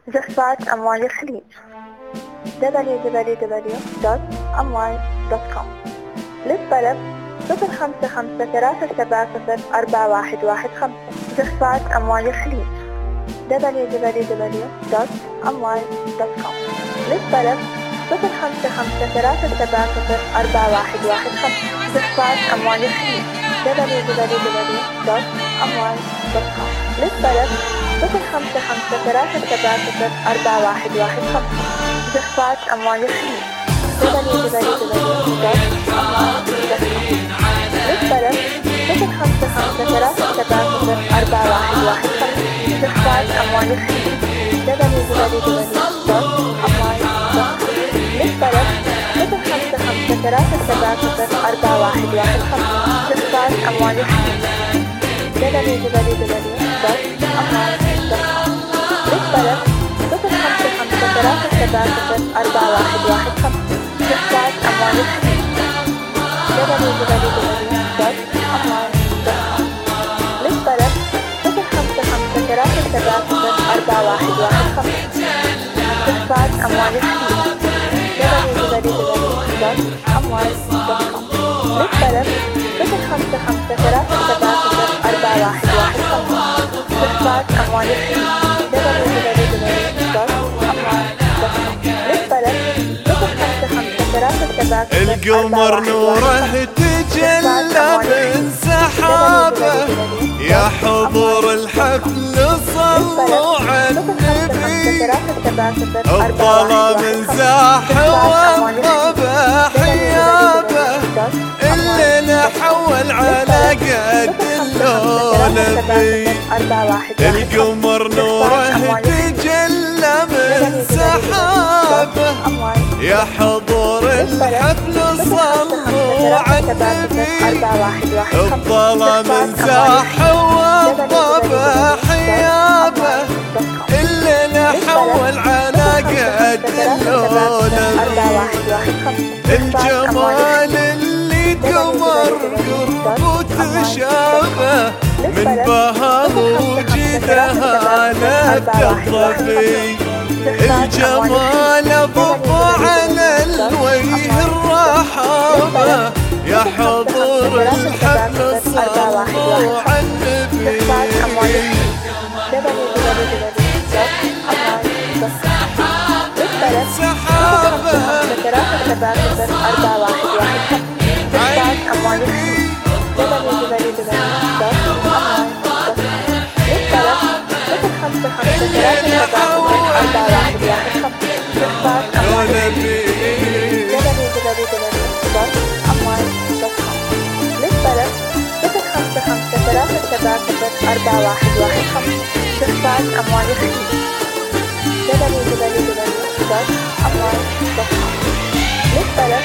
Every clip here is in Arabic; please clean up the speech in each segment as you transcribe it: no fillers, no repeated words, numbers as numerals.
زفات أموال الخليج www.amwal.com. للطلب 0553704115. زفات أموال الخليج www.amwal.com. للطلب 0553704115. زفات أموال الخليج www.amwal.com. للطلب 0553704115. زفات أموال الخليج www.amwal.com. للطلب 0553704115. زفات أموال الخليج www.amwal.com. للطلب 0553704115. زفات أموال الخليج www.amwal.com. للطلب 0553704115. زفات أموال الخليج www.amwal.com. للطلب 0553704115. زفات أموال الخليج www.amwal.com. للطلب 0553704115. زفات أموال الخليج www.amwal.com. للطلب 0553704115. القمر نوره تجلى من سحابه، يا حضور الحفل صلوا على النبي. الظلام زاح والضبا حيابه، الليل حول على قد اللولبي. القمر نوره تجلى من سحابه، يا حضور الحفل صلوا على النبي. الظلام زاح والضبا حيابه، الليل حول على قد اللولبي. الجمال اللي قمر قربه تشابه، من بهض وجدها لا تطفي. الجمال ضب على الوجه الرحابة، يا حضور الحفل صلوا على النبي. سحابة زفات أموال الخليج www.amwal.com. للطلب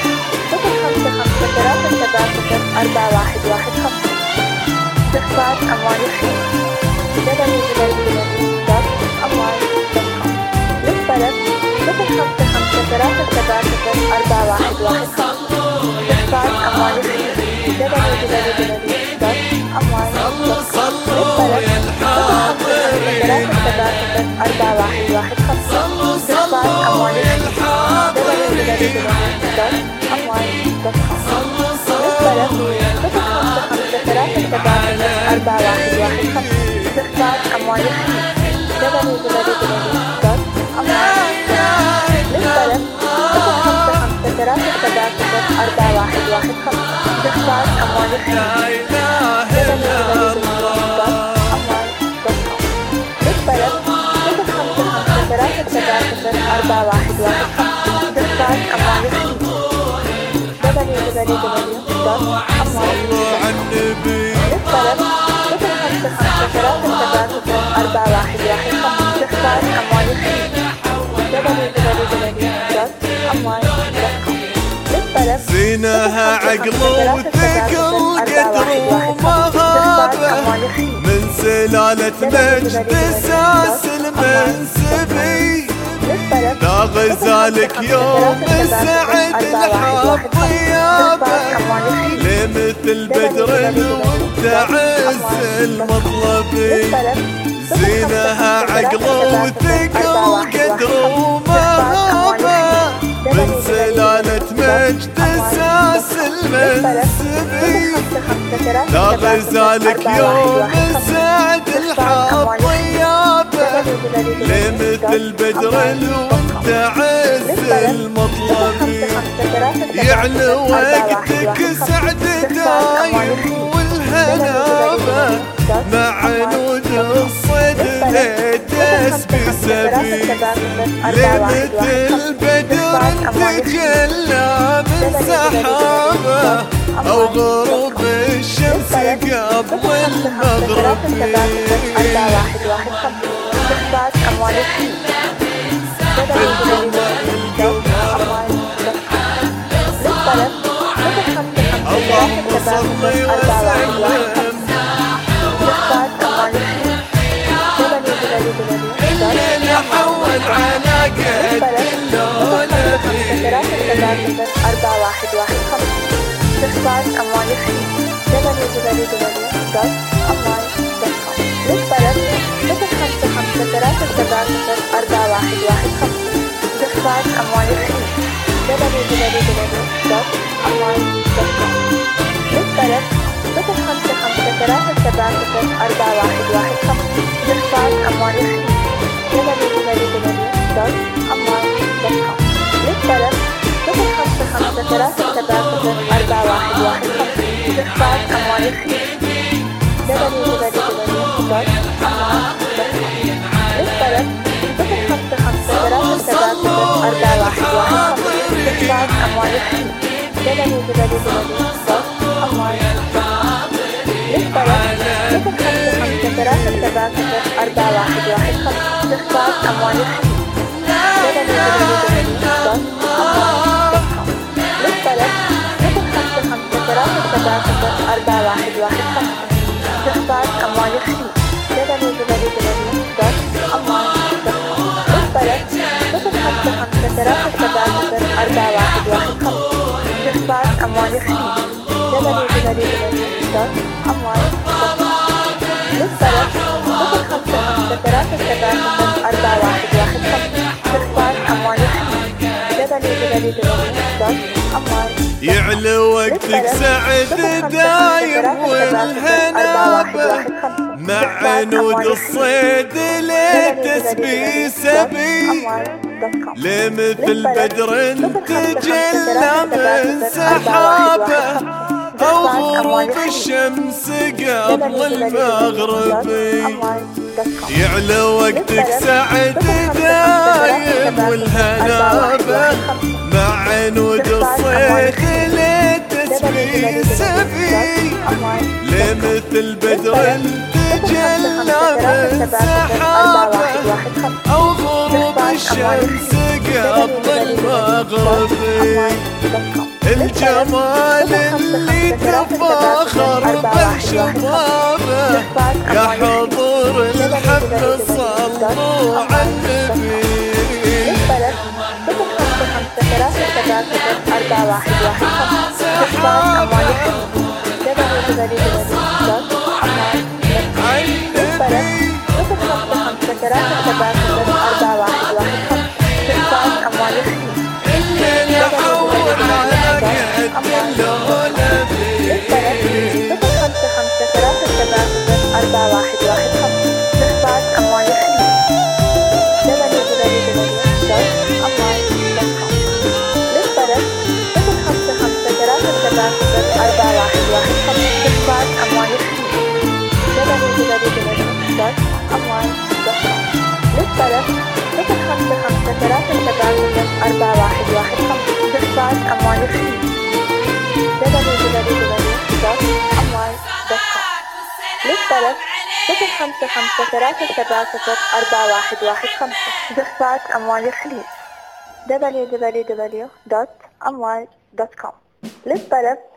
0553704115. زفات أموال الخليج www.amwal.com. للطلب 0553704115. زفات أموال الخليج www.amwal.com. للطلب 0553704115. زفات أموال الخليج www.amwal.com. للطلب 0553704115. زفات أموال الخليج www.amwal.com. للطلب 0553704115. زفات أموال الخليج www.amwal.com. للطلب 0553704115. زفات أموال الخليج www.amwal.com. للطلب 0553704115. زفات أموال الخليج www.amwal.com. للطلب زينها عقل وثقل قدر ومهابه، من سلالة مجد ساس المنسبي. لا غزالك يوم السعد الحظ ضيابه، لمثل بدر وانت عز المطلبي. زينها عقل وثقل منسبي لا غزالك يوم سعد الحظ طيابه لمثل بدر وانت عز المطلبي يعلى وقتك سعد دايم والهنابه مع نود الصيد ليدس بسبي لمثل بدر تجلى من سحابه او غروب الشمس قبل المغرب اللهم صل وسلم اللي نحول على قد اللولبي استخبار أموال الخليج www.amwal.com للطلب 055377411 استخبار أموال الخليج www.amwal.com للطلب 055377411 استخبار أموال الخليج www.amwal.com للطلب 055377411 استخبار أموال الخليج www.amwal.com للطلب 055377411 استخبار أموال الخليج www.amwal.com للطلب 055377411 استخبار أموال الخليج للطلب 055377411 استخبار أموال الخليج www.amwal.com للطلب 055377411 استخبار أموال الخليج www.amwal.com للطلب 055377411 استخبار أموال الخليج www.amwal.com يعلى وقتك سعد دايم والهنابه مع عنود الصيد لتسبي سبي لمثل بدر تجلى من سحابه او غروب الشمس قبل المغربي يعلى وقتك سعد دايم والهنابه مع عنود الصيد لتسبي سبي لمثل بدر تجلى من سحابه او غروب الشمس قبل المغربي الجمال اللي تفاخر به شبابه يا حضور الحفل صلوا على النبي استخبار أموال الخليج للطلب 055377411 استخبار أموال الخليج www.amwal.com للطلب 055377411 استخبار أموال الخليج www.amwal.com للطلب